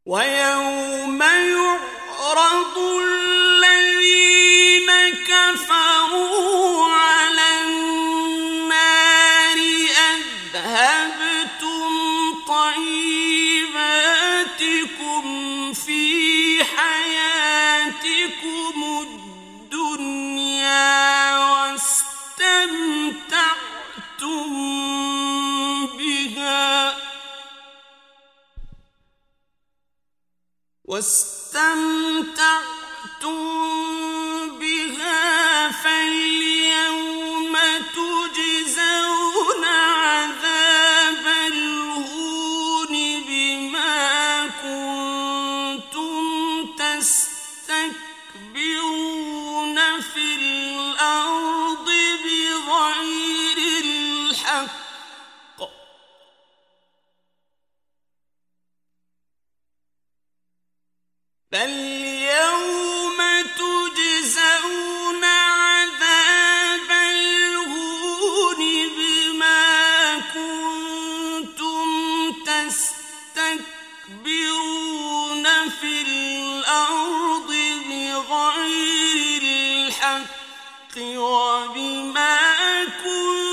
ويوم يعرض الذين كفروا على النار أذهبتم طيباتكم في حياتكم الدنيا واستمتعتم بها فاليوم تجزون عذاب الهون بما كنتم تستكبرون في الأرض بغير الحق فاليوم تجزون عذاب الهون بما كنتم تستكبرون في الأرض بغير الحق وبما كنتم